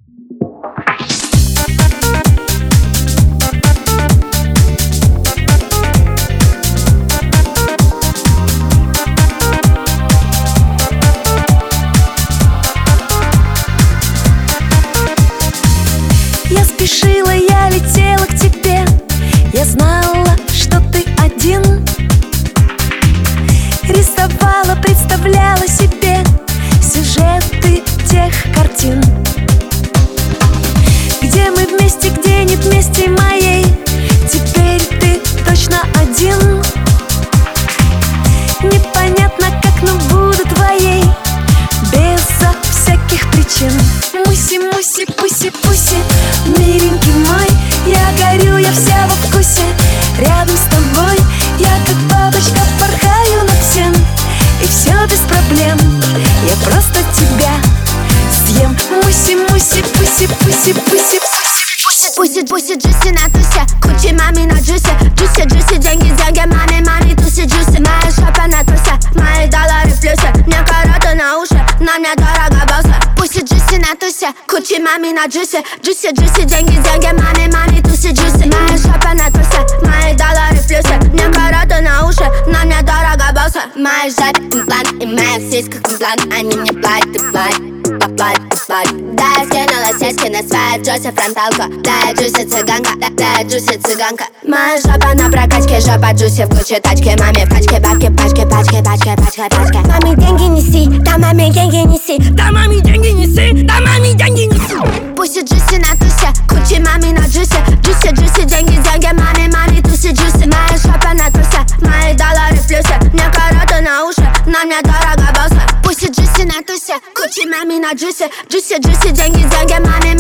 Я спешила, я летела к тебе, я знала, что ты один. Рисовала, представляла себе сюжеты тех картин, где мы вместе, где нет вместе моей. Теперь ты точно один. Непонятно как, но буду твоей безо всяких причин. Муси, муси, пуси, пуси, миленький мой, я горю, я вся во вкусе. Рядом с тобой я как бабочка порхаю над всем. И все без проблем, я просто тебя съем. Муси, муси, пуси, пуси, пуси, пуси, пуси, пуси, джуси на тусе, кучи мами на джусе. Джуси, джуси, деньги, деньги, мами, мами, туси, джуси. Моя шопа на тусе, мои доллары в плюсе. Мне караты на уши, на мне дорого боссы. Пуси, джуси на тусе, кучи мами на джусе. Джуси, джуси, деньги, деньги, мами, мами, туси, джуси. Моя шопа на тусе, мои доллары в плюсе. Мне караты на уши, на мне дорого боссы. Мои жопы имплант, и моя в сиськах имплант. Они мне платят и платят. Да, я скинула сиськи на свою джуси фронталку. Да, я джуси цыганка, да, я джуси цыганка. Моя жопа на прокачке, жопа джуси в куче тачки. Маме в качке, бабки, пачки, пачки, пачки, пачки, пачки. Маме деньги неси, да маме деньги неси. Да маме деньги неси, да маме деньги неси. Пуси джуси на тусе, кучи мами на джусе. Джуси, джуси, деньги, деньги, мами, мами, туси, джуси. Моя жопа на тусе, мои доллары в плюсе. Мне караты на уши, на мне дорого боссы. Пуси джуси на тусе, кучи мами на джусе. Джуси, джуси, деньги, деньги, мами,